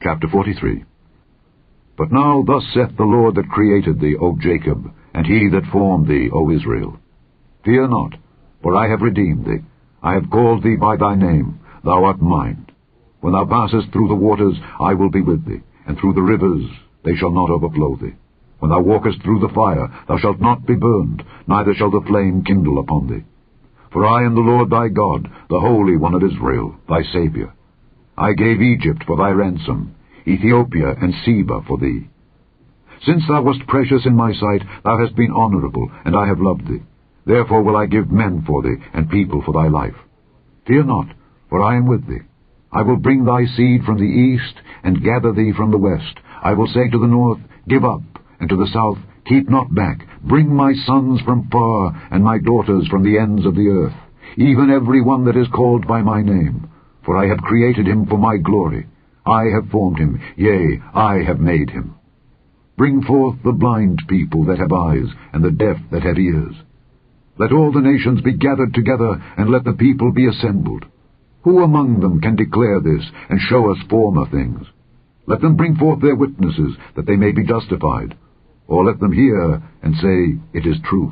Chapter 43. But now thus saith the Lord that created thee, O Jacob, and he that formed thee, O Israel. Fear not, for I have redeemed thee. I have called thee by thy name, thou art mine. When thou passest through the waters, I will be with thee, and through the rivers, they shall not overflow thee. When thou walkest through the fire, thou shalt not be burned, neither shall the flame kindle upon thee. For I am the Lord thy God, the Holy One of Israel, thy Saviour. I gave Egypt for thy ransom, Ethiopia and Seba for thee. Since thou wast precious in my sight, thou hast been honorable, and I have loved thee. Therefore will I give men for thee, and people for thy life. Fear not, for I am with thee. I will bring thy seed from the east, and gather thee from the west. I will say to the north, Give up, and to the south, Keep not back. Bring my sons from far, and my daughters from the ends of the earth, even every one that is called by my name. For I have created him for my glory. I have formed him, yea, I have made him. Bring forth the blind people that have eyes, and the deaf that have ears. Let all the nations be gathered together, and let the people be assembled. Who among them can declare this, and show us former things? Let them bring forth their witnesses, that they may be justified. Or let them hear, and say, It is truth.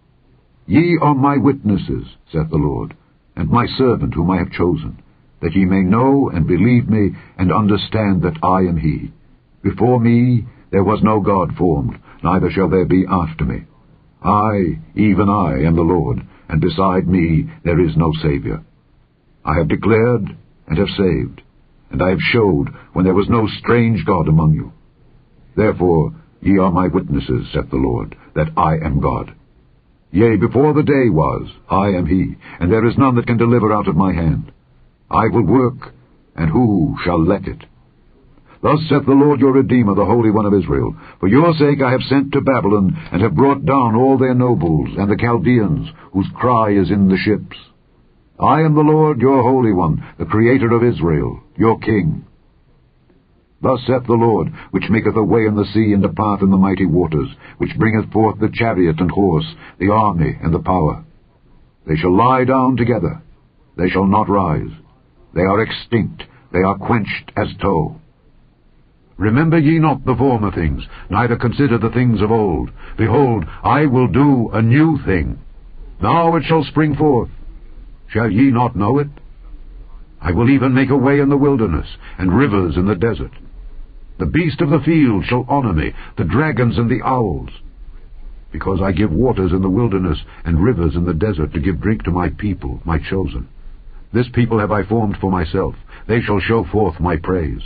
Ye are my witnesses, saith the Lord, and my servant whom I have chosen, that ye may know and believe me, and understand that I am he. Before me there was no God formed, neither shall there be after me. I, even I, am the Lord, and beside me there is no Saviour. I have declared and have saved, and I have showed when there was no strange God among you. Therefore ye are my witnesses, saith the Lord, that I am God. Yea, before the day was, I am he, and there is none that can deliver out of my hand. I will work, and who shall let it? Thus saith the Lord your Redeemer, the Holy One of Israel, For your sake I have sent to Babylon, and have brought down all their nobles, and the Chaldeans, whose cry is in the ships. I am the Lord your Holy One, the Creator of Israel, your King. Thus saith the Lord, which maketh a way in the sea, and a path in the mighty waters, which bringeth forth the chariot and horse, the army and the power. They shall lie down together, they shall not rise. They are extinct, they are quenched as tow. Remember ye not the former things, neither consider the things of old. Behold, I will do a new thing. Now it shall spring forth. Shall ye not know it? I will even make a way in the wilderness, and rivers in the desert. The beast of the field shall honor me, the dragons and the owls. Because I give waters in the wilderness, and rivers in the desert, to give drink to my people, my chosen. This people have I formed for myself. They shall show forth my praise.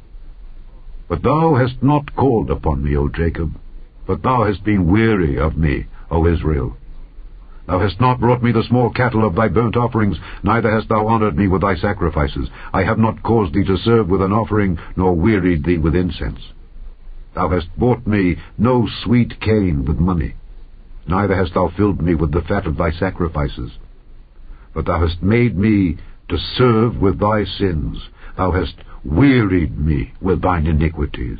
But thou hast not called upon me, O Jacob, but thou hast been weary of me, O Israel. Thou hast not brought me the small cattle of thy burnt offerings, neither hast thou honored me with thy sacrifices. I have not caused thee to serve with an offering, nor wearied thee with incense. Thou hast bought me no sweet cane with money, neither hast thou filled me with the fat of thy sacrifices. But thou hast made me to serve with thy sins. Thou hast wearied me with thine iniquities.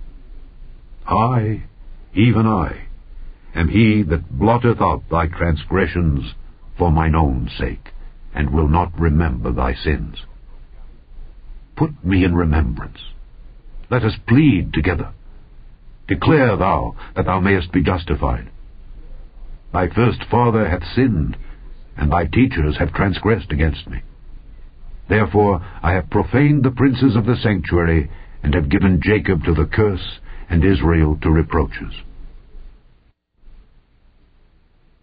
I, even I, am he that blotteth out thy transgressions for mine own sake, and will not remember thy sins. Put me in remembrance. Let us plead together. Declare thou, that thou mayest be justified. Thy first father hath sinned, and thy teachers have transgressed against me. Therefore I have profaned the princes of the sanctuary, and have given Jacob to the curse, and Israel to reproaches.